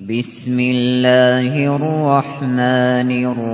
بسم الله الرحمن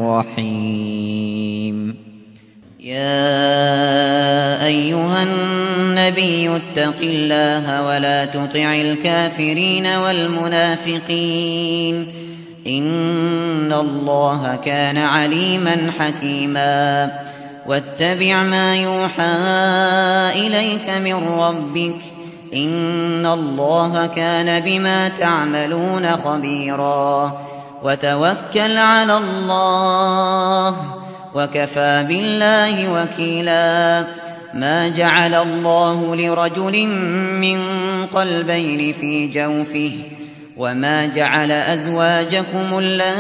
الرحيم. يا أيها النبي اتق الله ولا تطع الكافرين والمنافقين إن الله كان عليما حكيما. واتبع ما يوحى إليك من ربك إن الله كان بما تعملون خبيرا. وتوكل على الله وكفى بالله وكيلا. ما جعل الله لرجل من قلبين في جوفه وما جعل أزواجكم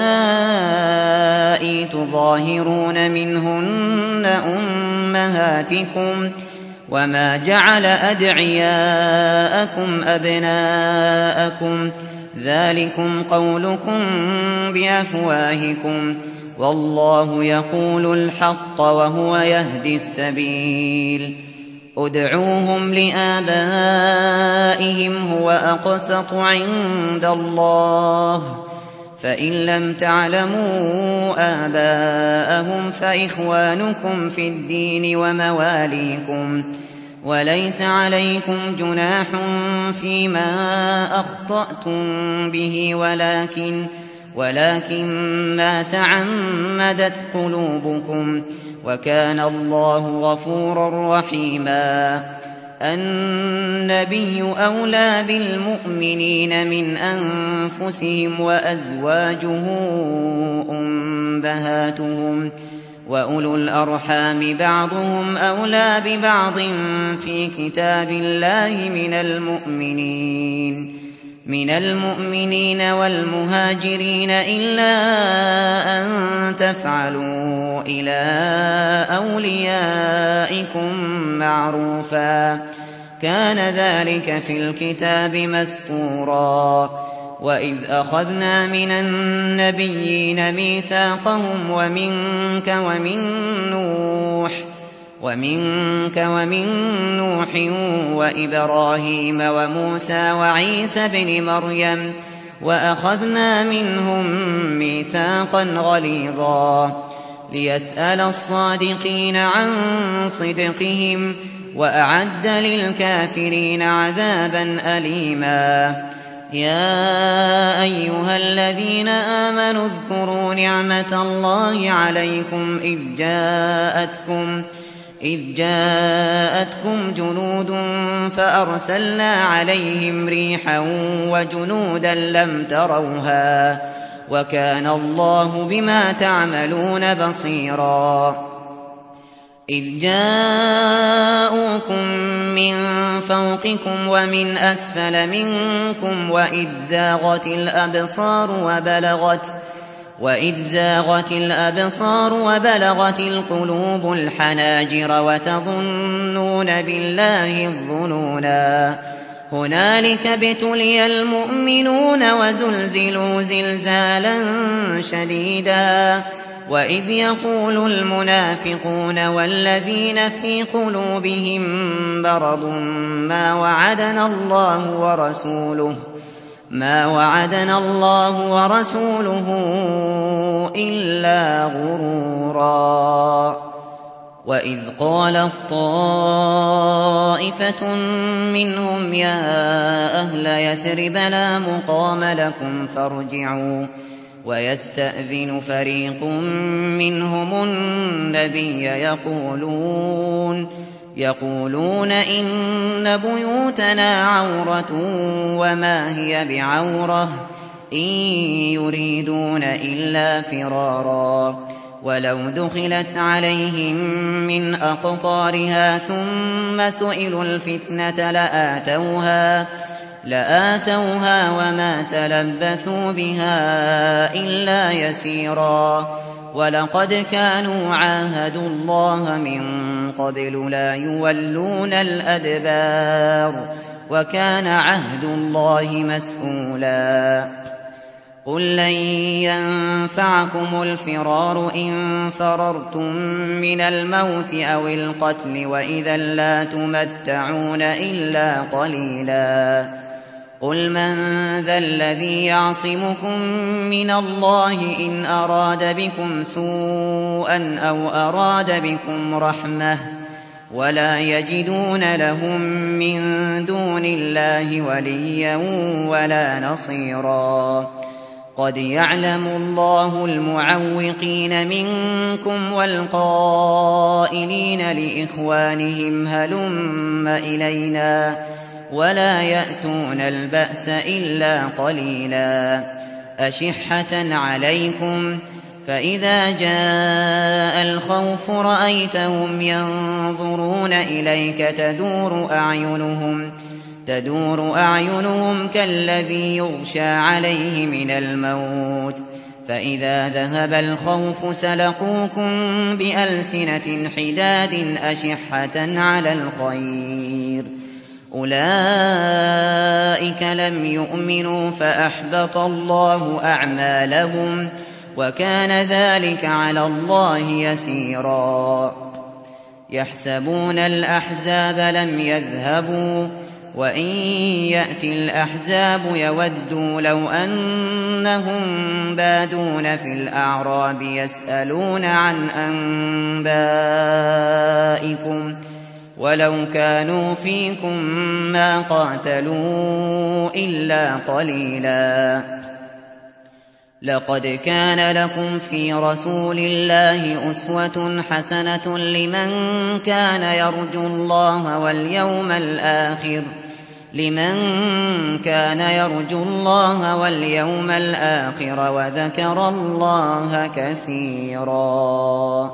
اللائي تظاهرون منهن أمهاتكم وما جعل أدعياءكم أبناءكم ذلكم قولكم بأفواهكم والله يقول الحق وهو يهدي السبيل. ادعوهم لآبائهم هو أقسط عند الله فإن لم تعلموا آباءهم فإخوانكم في الدين ومواليكم وليس عليكم جناح فيما أخطأتم به ولكن ما تعمدت قلوبكم وكان الله غفورا رحيما. النبي أولى بالمؤمنين من أنفسهم وأزواجه أمهاتهم وأولو الأرحام بعضهم أولى ببعض في كتاب الله من المؤمنين والمهاجرين إلا أن تفعلوا إلى أوليائكم معروفا كان ذلك في الكتاب مسطورا. وإذ أخذنا من النبيين ميثاقهم ومنك ومن نوح وإبراهيم وموسى وعيسى بن مريم وأخذنا منهم ميثاقا غليظا ليسأل الصادقين عن صدقهم وأعد للكافرين عذابا أليما. يا أيها الذين آمنوا اذكروا نعمة الله عليكم إذ جاءتكم جنود فأرسلنا عليهم ريحا وجنودا لم تروها وكان الله بما تعملون بصيرا. إذ جاءوكم من فوقكم ومن أسفل منكم وإذ زاغت الأبصار وبلغت القلوب الحناجر وتظنون بالله الظنونا. هنالك ابتلي المؤمنون وزلزلوا زلزالا شديدا. وإذ يقول المنافقون والذين في قلوبهم مرض ما وعدنا الله ورسوله إلا غرورا. وإذ قالت طائفة منهم يا أهل يثرب لا مقام لكم فارجعوا ويستأذن فريق منهم النبي يقولون إن بيوتنا عورة وما هي بعورة إن يريدون إلا فرارا. ولو دخلت عليهم من أقطارها ثم سئلوا الفتنة لآتوها وما تلبثوا بها إلا يسيرا. ولقد كانوا عاهدوا الله من قبل لا يولون الأدبار وكان عهد الله مسؤولا. قل لن ينفعكم الفرار إن فررتم من الموت أو القتل وإذا لا تمتعون إلا قليلا. قل من ذا الذي يعصمكم من الله إن أراد بكم سوءا أو أراد بكم رحمة ولا يجدون لهم من دون الله وليا ولا نصيرا قد يعلم الله المعوقين منكم والقائلين لإخوانهم هلم إلينا ولا يأتون البأس إلا قليلا أشحة عليكم فإذا جاء الخوف رأيتهم ينظرون إليك تدور أعينهم كالذي يغشى عليه من الموت فإذا ذهب الخوف سلقوكم بألسنة حداد أشحة على الخير أولئك لم يؤمنوا فأحبط الله أعمالهم وكان ذلك على الله يسيرا يحسبون الأحزاب لم يذهبوا وإن يأتي الأحزاب يودوا لو أنهم بادون في الأعراب يسألون عن أنبائكم ولو كانوا فيكم ما قاتلوا إلا قليلا لقد كان لكم في رسول الله أسوة حسنة لمن كان يرجو الله واليوم الآخر وذكر الله كثيرا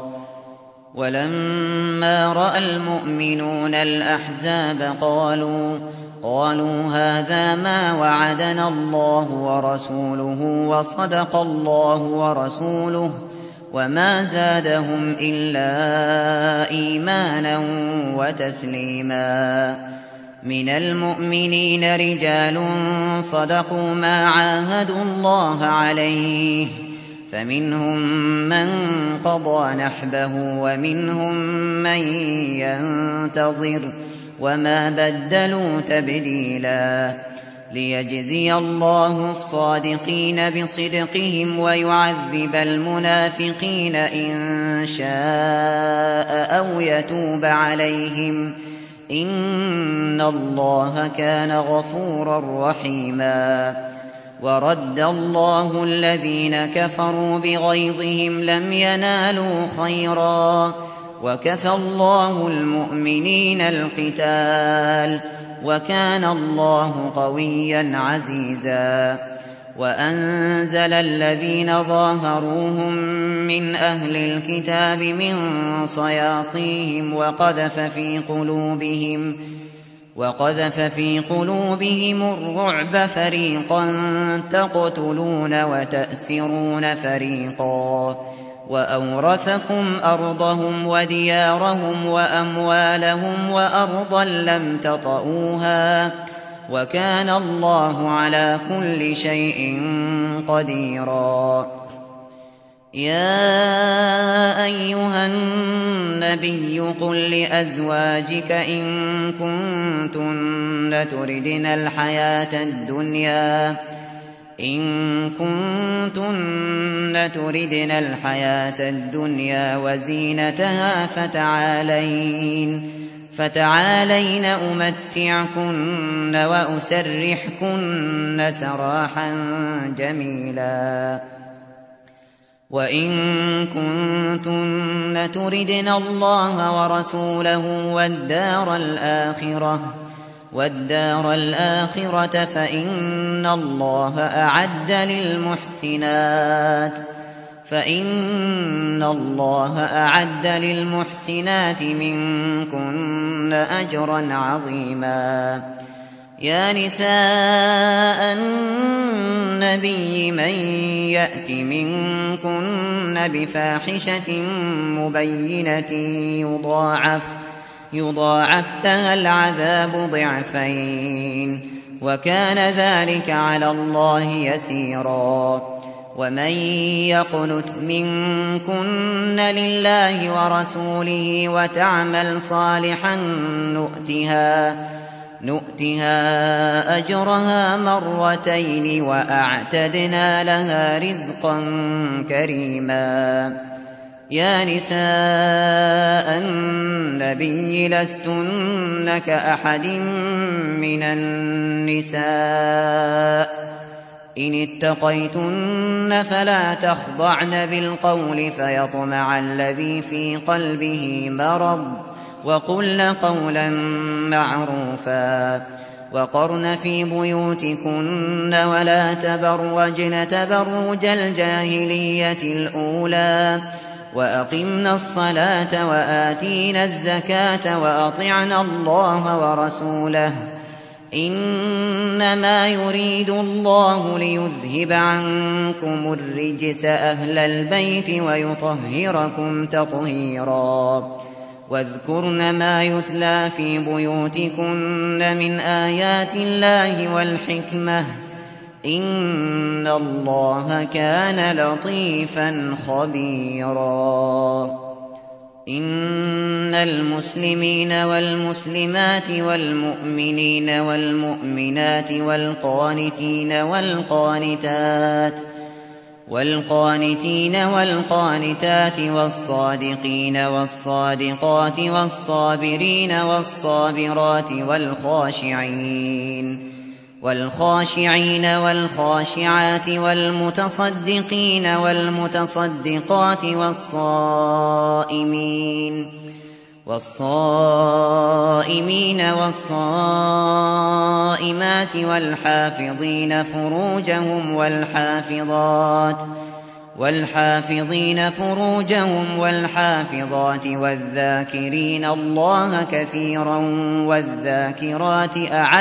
ولما رأى المؤمنون الأحزاب قالوا هذا ما وعدنا الله ورسوله وصدق الله ورسوله وما زادهم إلا إيمانا وتسليما من المؤمنين رجال صدقوا ما عاهدوا الله عليه فمنهم من قضى نحبه ومنهم من ينتظر وما بدلوا تبديلا ليجزي الله الصادقين بصدقهم ويعذب المنافقين إن شاء أو يتوب عليهم إن الله كان غفورا رحيما ورد الله الذين كفروا بغيظهم لم ينالوا خيرا وكفى الله المؤمنين القتال وكان الله قويا عزيزا وأنزل الذين ظاهروهم من أهل الكتاب من صياصيهم وقذف في قلوبهم الرعب فريقا تقتلون وتأسرون فريقا وأورثكم أرضهم وديارهم وأموالهم وأرضا لم تطئوها وكان الله على كل شيء قديرا يا أيها النبي قل لأزواجك إن كنتن تردن الحياة الدنيا وزينتها فتعالين أمتعكن وأسرحكن سراحا جميلا وإن كنتن تردن الله ورسوله والدار الآخرة فإن الله أعد للمحسنات منكن أجرا عظيما يا نساء النبي من يأت منكن بفاحشة مبينة يضاعف لها العذاب ضعفين وكان ذلك على الله يسيرا ومن يقنت منكن لله ورسوله وتعمل صالحا نؤتها أجرها مرتين وأعتدنا لها رزقا كريما. يا نساء النبي لستن كأحد من النساء إن اتقيتن فلا تخضعن بالقول فيطمع الذي في قلبه مرض وقلن قولا معروفا. وقرن في بيوتكن ولا تبرجن تبرج الجاهلية الأولى وأقمنا الصلاة وآتينا الزكاة وأطعنا الله ورسوله إنما يريد الله ليذهب عنكم الرجس أهل البيت ويطهركم تطهيرا. واذكرن ما يتلى في بيوتكن من آيات الله والحكمة إن الله كان لطيفا خبيرا. إن المسلمين والمسلمات والمؤمنين والمؤمنات والقانتين والقانتات والصادقين والصادقات والصابرين والصابرات والخاشعين والخاشعات والمتصدقين والمتصدقات والصائمين والصائمات والحافظين فروجهم والحافظات والذاكرين الله كثيرا والذاكرات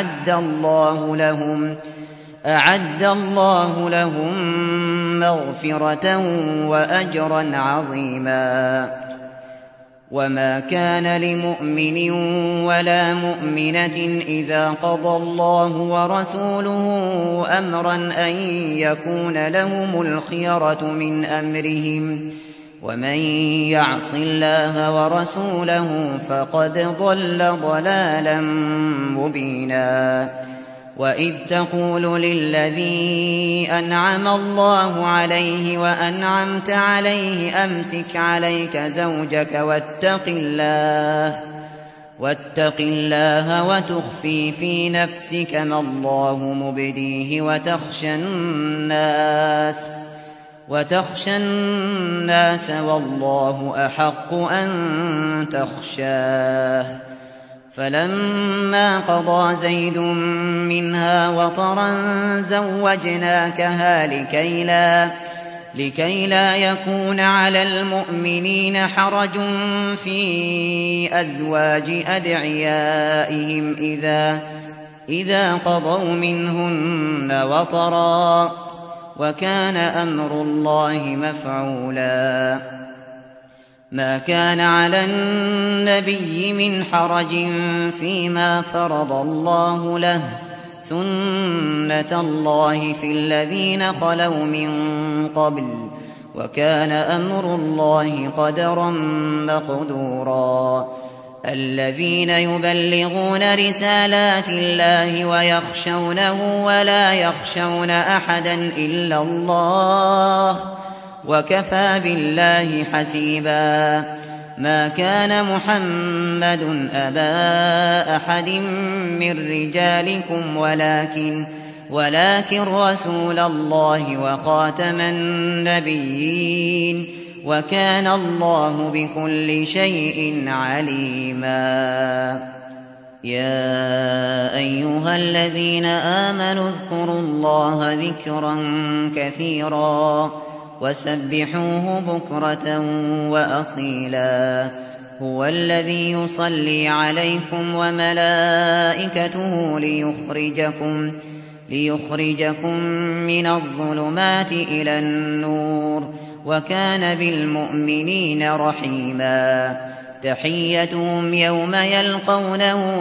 أعد الله لهم مغفرة وأجرا عظيما. وما كان لمؤمن ولا مؤمنة إذا قضى الله ورسوله أمرا أن يكون لهم الخيرة من أمرهم ومن يعص الله ورسوله فقد ضل ضلالا مبينا. وإذ تقول للذي أنعم الله عليه وأنعمت عليه أمسك عليك زوجك واتق الله وتخفي في نفسك ما الله مبديه وتخشى الناس والله أحق أن تخشاه. فلما قضى زيد منها وطرا زوجناكها لكي لا يكون على المؤمنين حرج في أزواج أدعيائهم إذا قضوا منهن وطرا وكان أمر الله مفعولا. ما كان على النبي من حرج فيما فرض الله له سنة الله في الذين خلوا من قبل وكان أمر الله قدرا مقدورا. الذين يبلغون رسالات الله ويخشونه ولا يخشون أحدا إلا الله وكفى بالله حسيبا. ما كان محمد أبا أحد من رجالكم ولكن رسول الله وخاتم النبيين وكان الله بكل شيء عليما. يا أيها الذين آمنوا اذكروا الله ذكرا كثيرا وسبحوه بكرة وأصيلا. هو الذي يصلي عليكم وملائكته ليخرجكم من الظلمات إلى النور وكان بالمؤمنين رحيما. تحيتهم يوم يلقونه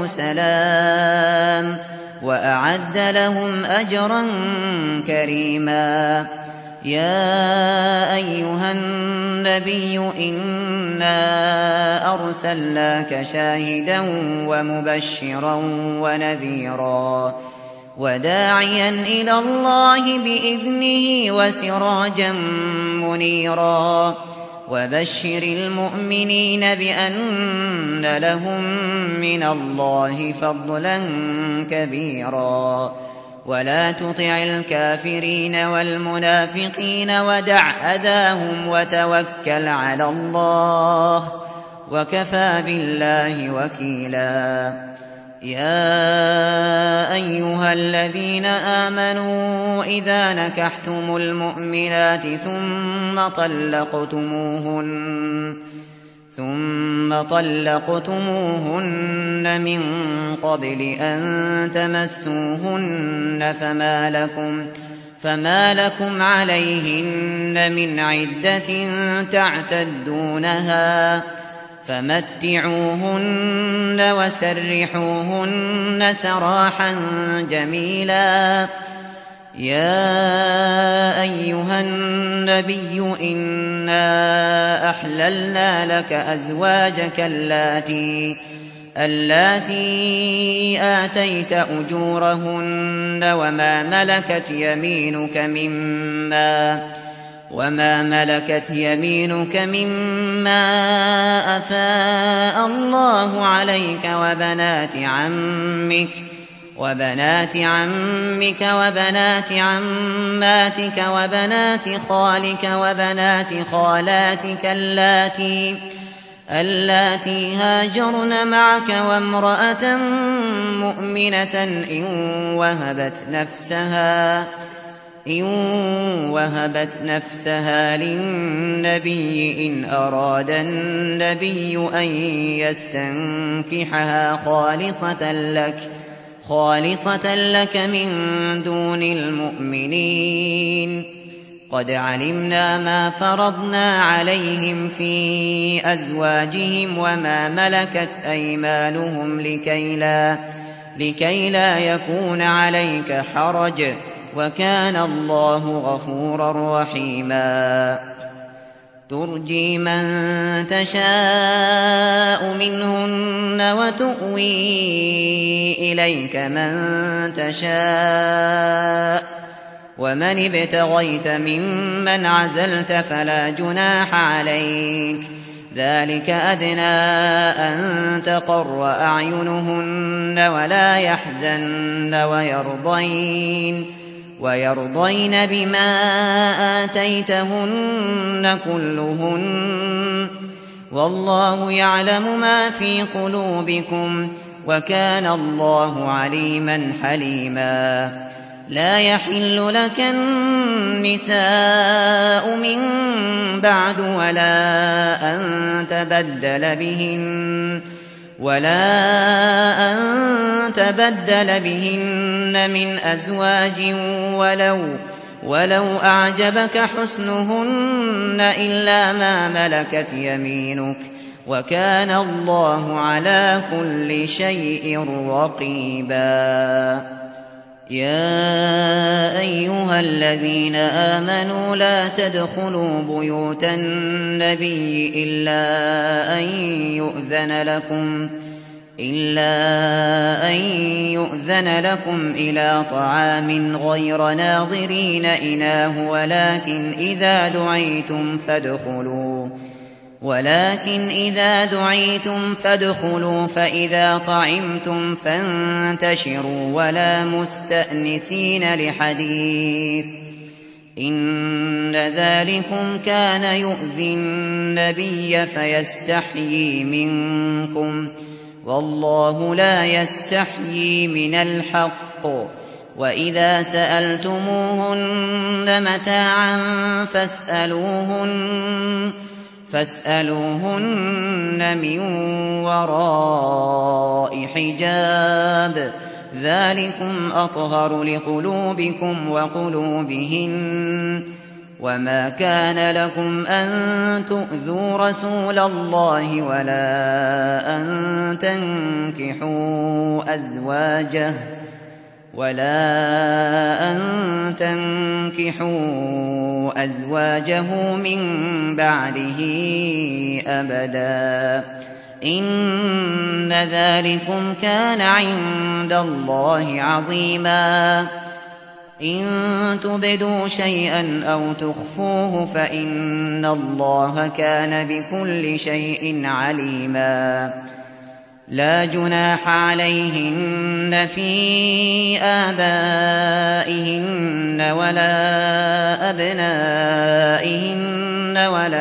سلام وأعد لهم أجرا كريما. يا أيها النبي إنا أرسلناك شاهدا ومبشرا ونذيرا وداعيا إلى الله بإذنه وسراجا منيرا وبشر المؤمنين بأن لهم من الله فضلا كبيرا ولا تطع الكافرين والمنافقين ودع أذاهم وتوكل على الله وكفى بالله وكيلا يا أيها الذين آمنوا إذا نكحتم المؤمنات ثم طلقتموهن من قبل أن تمسوهن فما لكم عليهن من عدة تعتدونها فمتعوهن وسرحوهن سراحا جميلا يا أيها النبي إنا أحللنا لك أزواجك اللاتي آتيت أجورهن وما ملكت يمينك مما أفاء الله عليك وبنات عمك وبنات عماتك وبنات خالك وبنات خالاتك اللاتي هاجرن معك وامرأة مؤمنة إن وهبت نفسها للنبي إن أراد النبي أن يستنكحها خالصة لك من دون المؤمنين قد علمنا ما فرضنا عليهم في أزواجهم وما ملكت أيمانهم لكي لا يكون عليك حرج وكان الله غفورا رحيما ترجي من تشاء منهن وتؤوي إليك من تشاء ومن ابتغيت ممن عزلت فلا جناح عليك ذلك أدنى أن تقر أعينهن ولا يحزن ويرضين بما آتيتهن كلهن والله يعلم ما في قلوبكم وكان الله عليما حليما لا يحل لك النساء من بعد ولا أن تبدل بهن من أزواج ولو أعجبك حسنهن إلا ما ملكت يمينك وكان الله على كل شيء رقيبا يا أيها الذين آمنوا لا تدخلوا بيوت النبي إلا أن يؤذن لكم إلى طعام غير ناظرين إناه ولكن إذا دعيتم فادخلوا فإذا طعمتم فانتشروا ولا مستأنسين لحديث إن ذلكم كان يؤذي النبي فيستحيي منكم والله لا يستحيي من الحق وإذا سألتموهن متاعا فاسألوهن من وراء حجاب ذلكم أطهر لقلوبكم وقلوبهن وما كان لكم أن تؤذوا رسول الله ولا أن تنكحوا أزواجه من بعده أبدا إن ذلكم كان عند الله عظيما إن تبدوا شيئا أو تخفوه فإن الله كان بكل شيء عليما لا جناح عليهن في آبائهن ولا أبنائهن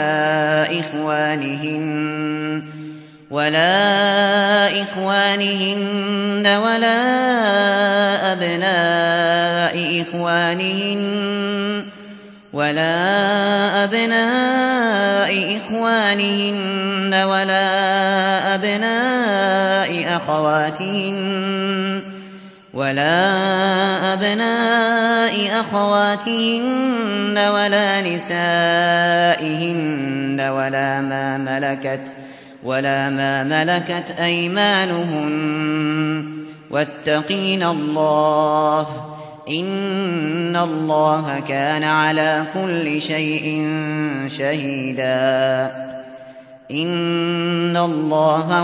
ولا إخوانهن ولا أبناء إخوانهن ولا أبناء أخواتهن ولا نسائهن ولا ما ملكت أيمانهن واتقين الله إن الله كان على كل شيء شهيدا إن الله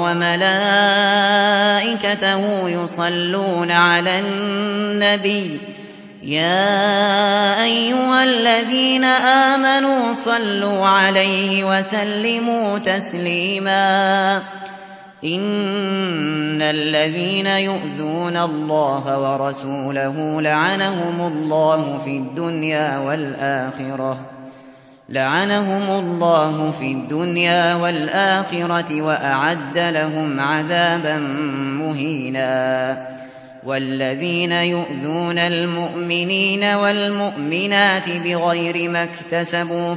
وملائكته يصلون على النبي يا أيها الذين آمنوا صلوا عليه وسلموا تسليما إن الذين يؤذون الله ورسوله لعنهم الله في الدنيا والآخرة وأعد لهم عذابا مهينا والذين يؤذون المؤمنين والمؤمنات بغير ما اكتسبوا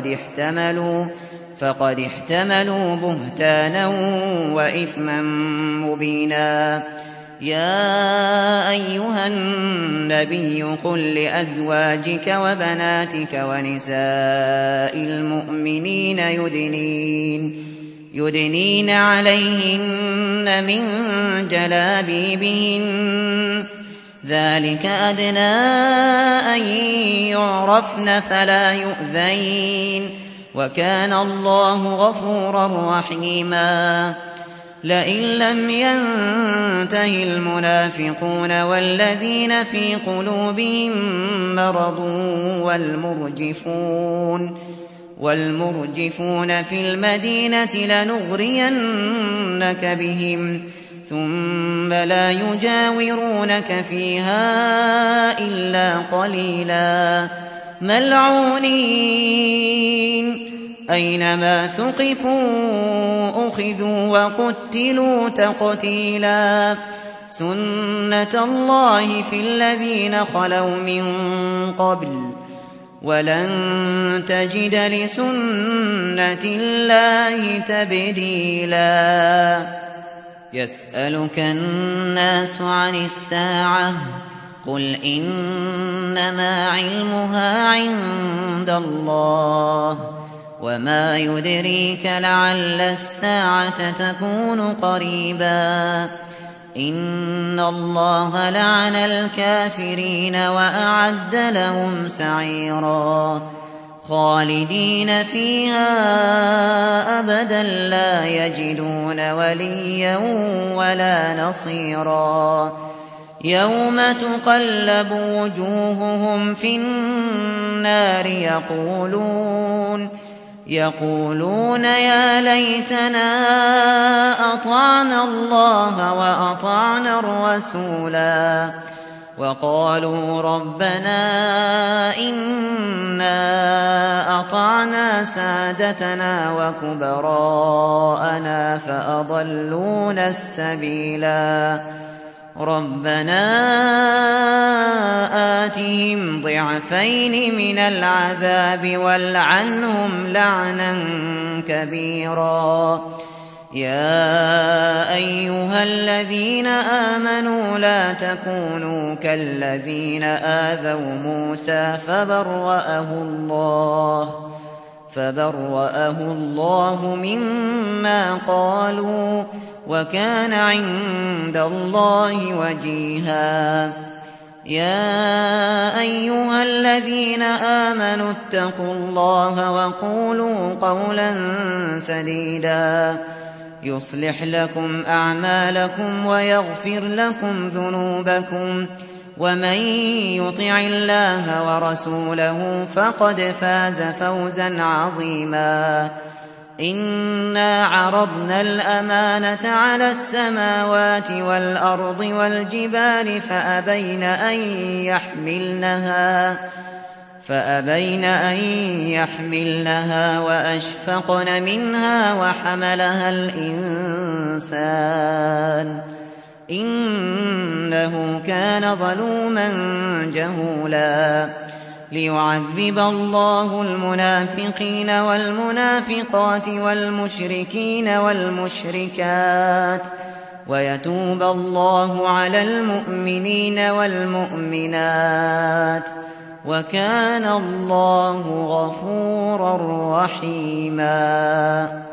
فقد احتملوا بهتانا وإثما مبينا يا أيها النبي قل لأزواجك وبناتك ونساء المؤمنين يدنين عليهن من جلابيبهن ذلك أدنى أن يعرفن فلا يؤذين وكان الله غفورا رحيما لئن لم ينته المنافقون والذين في قلوبهم مرض والمرجفون في المدينة لنغرينك بهم ثم لا يجاورونك فيها إلا قليلا ملعونين أينما ثقفوا أخذوا وقتلوا تقتيلا سنة الله في الذين خلوا من قبل ولن تجد لسنة الله تبديلا يسألك الناس عن الساعة قل إنما علمها عند الله وما يدريك لعل الساعة تكون قريبا إن الله لعن الكافرين وأعد لهم سعيرا خالدين فيها أبدا لا يجدون وليا ولا نصيرا يوم تقلب وجوههم في النار يقولون يا ليتنا أطعنا الله وأطعنا الرسولا وقالوا ربنا إنا أطعنا سادتنا وكبراءنا فأضلونا السبيلا ربنا آتهم ضعفين من العذاب والعنهم لعنا كبيرا يا أيها الذين آمنوا لا تكونوا كالذين آذوا موسى فبرأه الله مما قالوا وكان عند الله وجيها يا أيها الذين آمنوا اتقوا الله وقولوا قولا سديدا يصلح لكم أعمالكم ويغفر لكم ذنوبكم ومن يطع الله ورسوله فقد فاز فوزا عظيما إنا عرضنا الأمانة على السماوات والأرض والجبال فأبين أن يحملنها وأشفقن منها وحملها الإنسان إنه كان ظلوما جهولا ليعذب الله المنافقين والمنافقات والمشركين والمشركات ويتوب الله على المؤمنين والمؤمنات وكان الله غفورا رحيما.